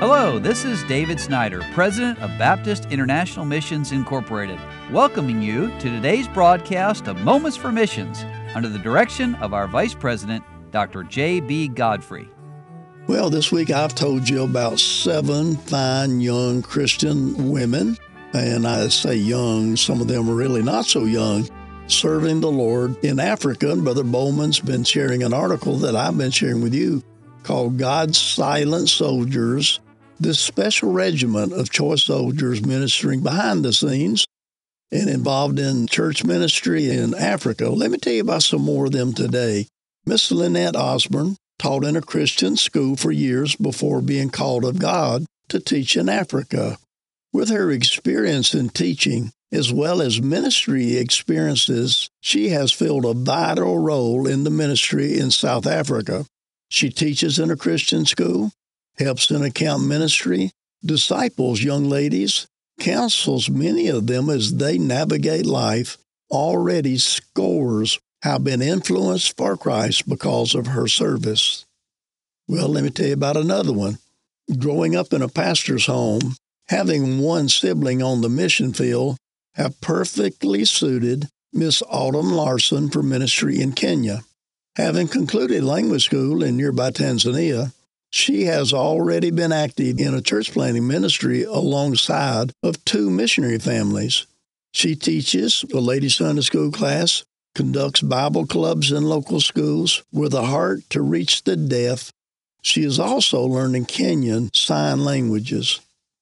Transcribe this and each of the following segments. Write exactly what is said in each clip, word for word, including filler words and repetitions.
Hello, this is David Snyder, President of Baptist International Missions Incorporated, welcoming you to today's broadcast of Moments for Missions under the direction of our Vice President, Doctor J B. Godfrey. Well, this week I've told you about seven fine young Christian women, and I say young, some of them are really not so young, serving the Lord in Africa. And Brother Bowman's been sharing an article that I've been sharing with you called God's Silent Soldiers, this special regiment of choice soldiers ministering behind the scenes and involved in church ministry in Africa. Let me tell you about some more of them today. Miss Lynette Osborne taught in a Christian school for years before being called of God to teach in Africa. With her experience in teaching, as well as ministry experiences, she has filled a vital role in the ministry in South Africa. She teaches in a Christian school, helps in account ministry, disciples young ladies, counsels many of them as they navigate life. Already scores have been influenced for Christ because of her service. Well, let me tell you about another one. Growing up in a pastor's home, having one sibling on the mission field have perfectly suited Miss Autumn Larson for ministry in Kenya. Having concluded language school in nearby Tanzania, she has already been active in a church planting ministry alongside of two missionary families. She teaches a ladies' Sunday school class, conducts Bible clubs in local schools with a heart to reach the deaf. She is also learning Kenyan sign languages.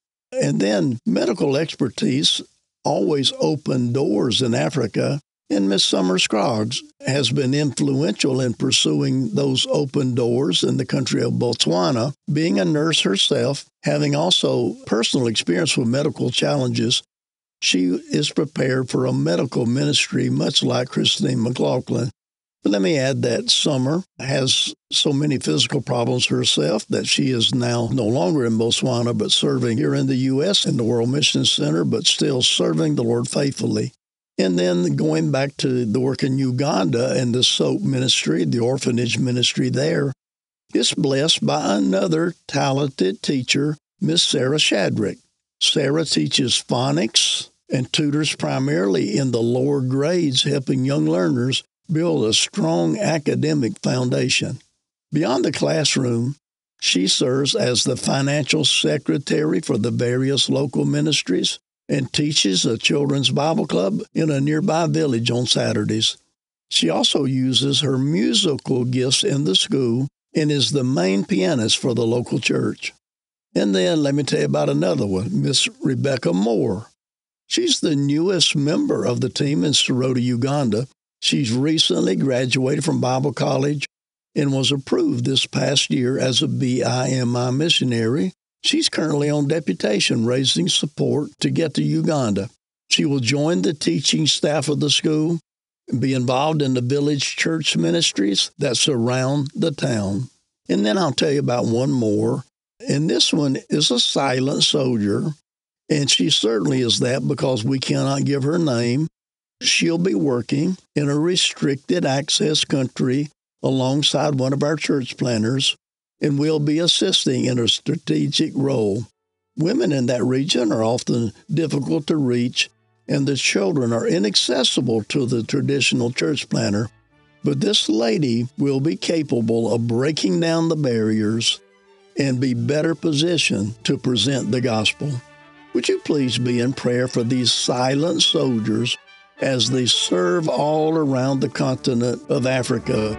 And then medical expertise always open doors in Africa, and Miss Summer Scroggs has been influential in pursuing those open doors in the country of Botswana. Being a nurse herself, having also personal experience with medical challenges, she is prepared for a medical ministry much like Christine McLaughlin. But let me add that Summer has so many physical problems herself that she is now no longer in Botswana, but serving here in the U S in the World Mission Center, but still serving the Lord faithfully. And then going back to the work in Uganda and the SOAP ministry, the orphanage ministry there, is blessed by another talented teacher, Miss Sarah Shadrick. Sarah teaches phonics and tutors primarily in the lower grades, helping young learners build a strong academic foundation. Beyond the classroom, she serves as the financial secretary for the various local ministries and teaches a children's Bible club in a nearby village on Saturdays. She also uses her musical gifts in the school and is the main pianist for the local church. And then let me tell you about another one, Miss Rebecca Moore. She's the newest member of the team in Sorota, Uganda. She's recently graduated from Bible College and was approved this past year as a B I M I missionary. She's currently on deputation raising support to get to Uganda. She will join the teaching staff of the school and be involved in the village church ministries that surround the town. And then I'll tell you about one more. And this one is a silent soldier, and she certainly is that because we cannot give her name. She'll be working in a restricted access country alongside one of our church planners, and will be assisting in a strategic role. Women in that region are often difficult to reach, and the children are inaccessible to the traditional church planner. But this lady will be capable of breaking down the barriers and be better positioned to present the gospel. Would you please be in prayer for these silent soldiers as they serve all around the continent of Africa?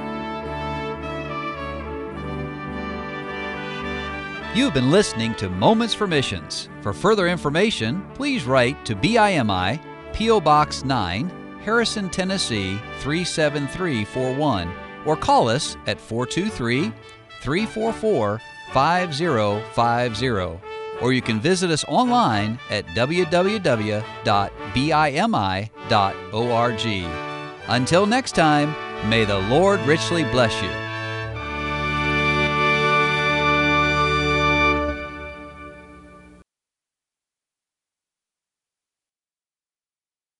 You've been listening to Moments for Missions. For further information, please write to B I M I, P O Box nine, Harrison, Tennessee three seven three four one, or call us at four two three, three four four, five zero five zero. Or you can visit us online at w w w dot b i m i dot org. Until next time, may the Lord richly bless you.